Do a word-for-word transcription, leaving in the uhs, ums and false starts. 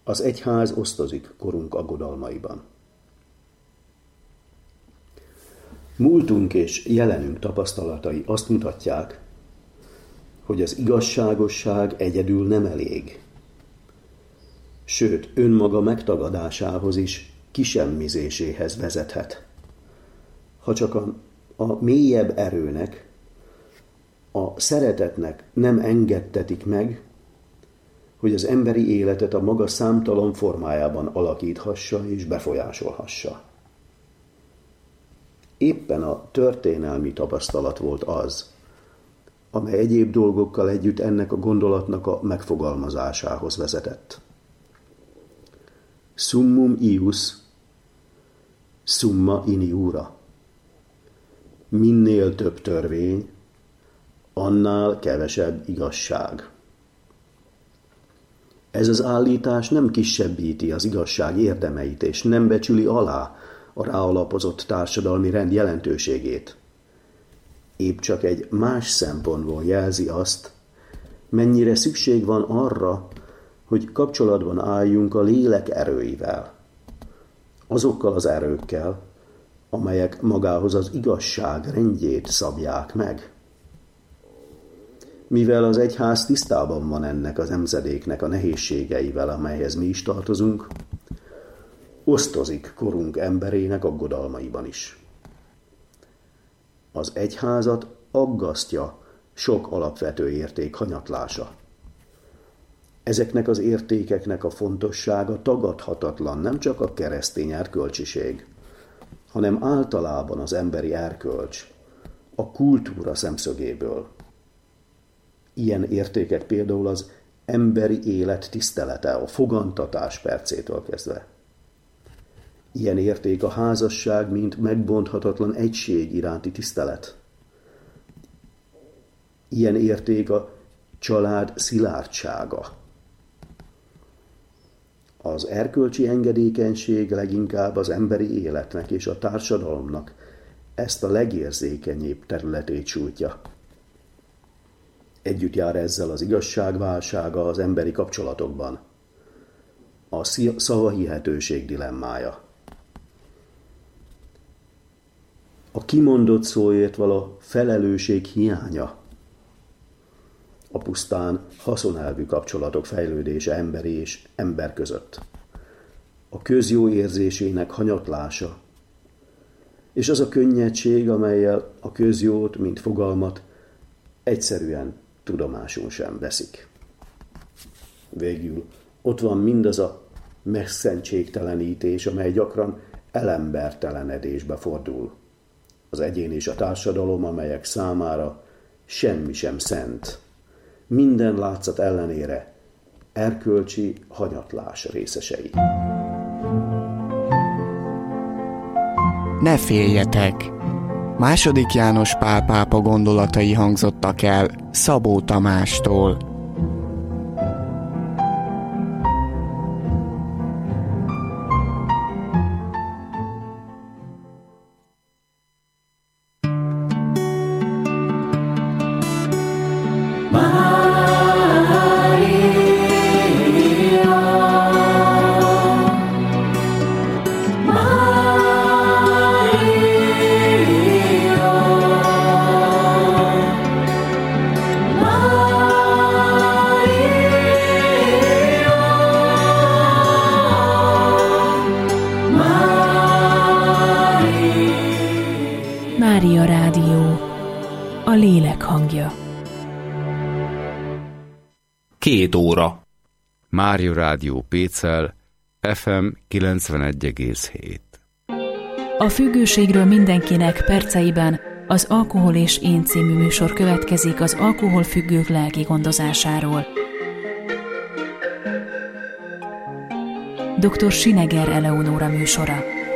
Az egyház osztozik korunk aggodalmaiban. Múltunk és jelenünk tapasztalatai azt mutatják, hogy az igazságosság egyedül nem elég. Sőt, önmaga megtagadásához is kisemmizéséhez vezethet. Ha csak a, a mélyebb erőnek, a szeretetnek nem engedtetik meg, hogy az emberi életet a maga számtalan formájában alakíthassa és befolyásolhassa. Éppen a történelmi tapasztalat volt az, amely egyéb dolgokkal együtt ennek a gondolatnak a megfogalmazásához vezetett. Summum ius, summa in iura. Minél több törvény, annál kevesebb igazság. Ez az állítás nem kisebbíti az igazság érdemeit, és nem becsüli alá a ráalapozott társadalmi rend jelentőségét. Épp csak egy más szempontból jelzi azt, mennyire szükség van arra, hogy kapcsolatban álljunk a lélek erőivel, azokkal az erőkkel, amelyek magához az igazság rendjét szabják meg. Mivel az egyház tisztában van ennek az nemzedéknek a nehézségeivel, amelyhez mi is tartozunk, osztozik korunk emberének aggodalmaiban is. Az egyházat aggasztja sok alapvető érték hanyatlása. Ezeknek az értékeknek a fontossága tagadhatatlan nem csak a keresztény erkölcsiség, hanem általában az emberi erkölcs, a kultúra szemszögéből. Ilyen értékek például az emberi élet tisztelete, a fogantatás percétől kezdve. Ilyen érték a házasság, mint megbonthatatlan egység iránti tisztelet. Ilyen érték a család szilárdsága. Az erkölcsi engedékenység leginkább az emberi életnek és a társadalomnak ezt a legérzékenyébb területét sújtja. Együtt jár ezzel az igazságválsága az emberi kapcsolatokban, a szavahihetőség dilemmája. A kimondott szóért való felelősség hiánya, a pusztán haszonelvű kapcsolatok fejlődése emberi és ember között, a közjó érzésének hanyatlása, és az a könnyedség, amellyel a közjót, mint fogalmat egyszerűen tudomásul sem veszik. Végül ott van mindaz a megszentségtelenítés, amely gyakran elembertelenedésbe fordul. Az egyén és a társadalom, amelyek számára semmi sem szent, minden látszat ellenére erkölcsi hanyatlás részesei. Ne féljetek! Második János Pál pápa gondolatai hangzottak el Szabó Tamástól. Mária Rádió, a lélek hangja. Két óra. Mária Rádió Pécel, ef em kilencvenegy egész hét. A függőségről mindenkinek perceiben az Alkohol és én című műsor következik az alkoholfüggők lelki gondozásáról. doktor Sineger Eleonóra műsora.